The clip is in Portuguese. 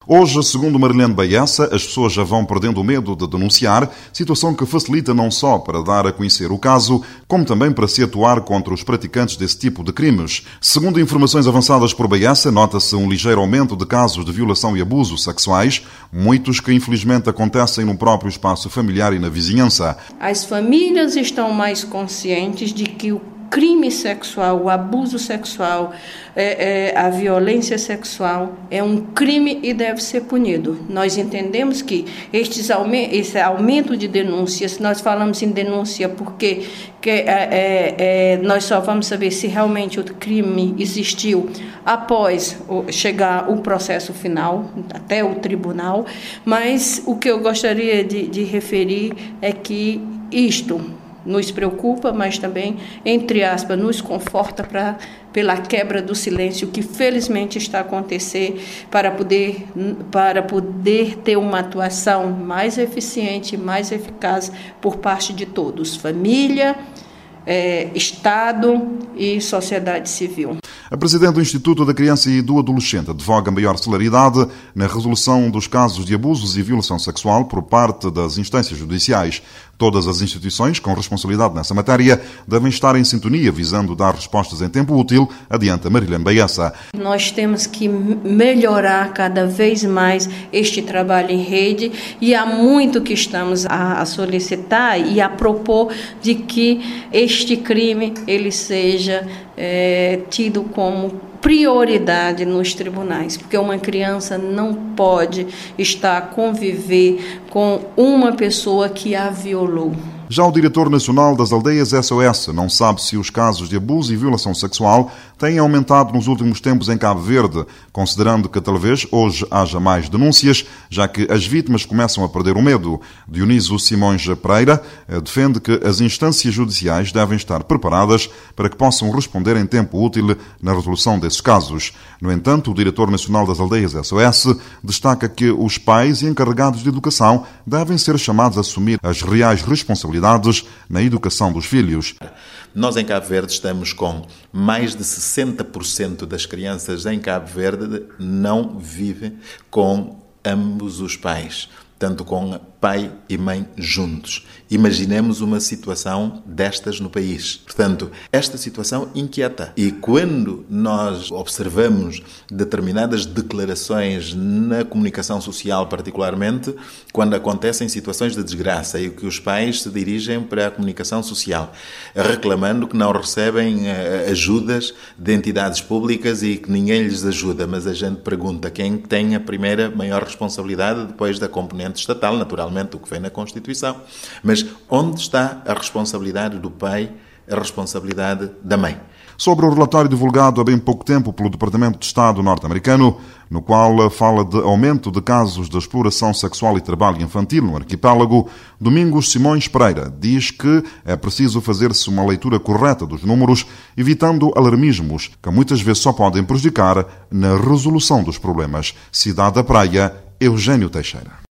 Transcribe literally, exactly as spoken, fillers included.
Hoje, segundo Marilene Baessa, as pessoas já vão perdendo o medo de denunciar, situação que facilita não só para dar a conhecer o caso, como também para se atuar contra os praticantes desse tipo de crimes. Segundo informações avançadas por Baessa, nota-se um ligeiro aumento de casos de violação e abuso sexuais, muitos que infelizmente acontecem no próprio espaço familiar e na vizinhança. As famílias estão mais conscientes de que o crime sexual, o abuso sexual, é, é, a violência sexual é um crime e deve ser punido. Nós entendemos que estes aument- esse aumento de denúncias, nós falamos em denúncia porque que, é, é, é, nós só vamos saber se realmente o crime existiu após o, chegar o processo final, até o tribunal, mas o que eu gostaria de, de referir é que isto nos preocupa, mas também, entre aspas, nos conforta pra, pela quebra do silêncio que felizmente está a acontecer para poder, para poder ter uma atuação mais eficiente, mais eficaz por parte de todos, família, é, Estado e sociedade civil. A Presidente do Instituto da Criança e do Adolescente advoga maior celeridade na resolução dos casos de abusos e violação sexual por parte das instâncias judiciais. Todas as instituições com responsabilidade nessa matéria devem estar em sintonia, visando dar respostas em tempo útil, adianta Marilene Baessa. Nós temos que melhorar cada vez mais este trabalho em rede e há muito que estamos a solicitar e a propor de que este crime ele seja é, tido como prioridade nos tribunais, porque uma criança não pode estar a conviver com uma pessoa que a violou. Já o diretor nacional das aldeias S O S não sabe se os casos de abuso e violação sexual têm aumentado nos últimos tempos em Cabo Verde, considerando que talvez hoje haja mais denúncias, já que as vítimas começam a perder o medo. Dioniso Simões Pereira defende que as instâncias judiciais devem estar preparadas para que possam responder em tempo útil na resolução desses casos. No entanto, o diretor nacional das aldeias S O S destaca que os pais e encarregados de educação devem ser chamados a assumir as reais responsabilidades na educação dos filhos. Nós em Cabo Verde estamos com mais de sessenta por cento das crianças em Cabo Verde não vivem com ambos os pais, tanto com pai e mãe juntos. Imaginemos uma situação destas no país. Portanto, esta situação inquieta. E quando nós observamos determinadas declarações na comunicação social, particularmente, quando acontecem situações de desgraça e que os pais se dirigem para a comunicação social, reclamando que não recebem ajudas de entidades públicas e que ninguém lhes ajuda, mas a gente pergunta quem tem a primeira maior responsabilidade depois da componente estatal, naturalmente, o que vem na Constituição. Mas onde está a responsabilidade do pai, a responsabilidade da mãe? Sobre o relatório divulgado há bem pouco tempo pelo Departamento de Estado norte-americano, no qual fala de aumento de casos de exploração sexual e trabalho infantil no arquipélago, Domingos Simões Pereira diz que é preciso fazer-se uma leitura correta dos números, evitando alarmismos que muitas vezes só podem prejudicar na resolução dos problemas. Cidade da Praia, Eugênio Teixeira.